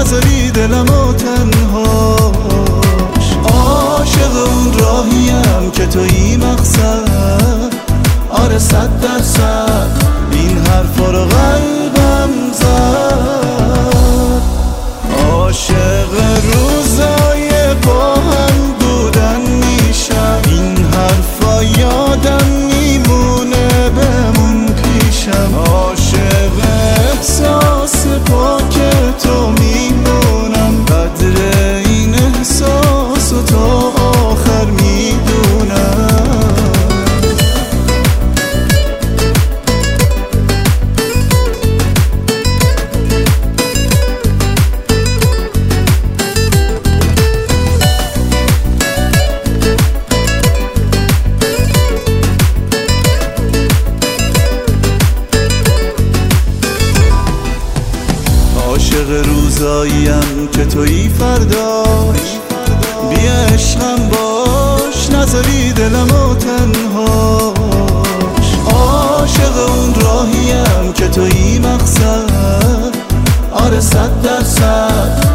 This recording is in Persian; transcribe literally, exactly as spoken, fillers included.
نذاری دلمو تنهاش. عاشق اون راهیم که تویی مقصد، آره صد درصد این حرفا رو قلبم زد. عاشق روزای با هم بودن میشم، این حرفا یادم میمونه بمون پیشم. عاشق احساس پاک تو میمونم، قدر این احساس و تا آخر میدونم. عاشق روزاییم که تویی فرداش، بیا عشقم باش نذاری دلمو تنهاش. عاشق اون راهیم که تویی مقصد، آره صد درصد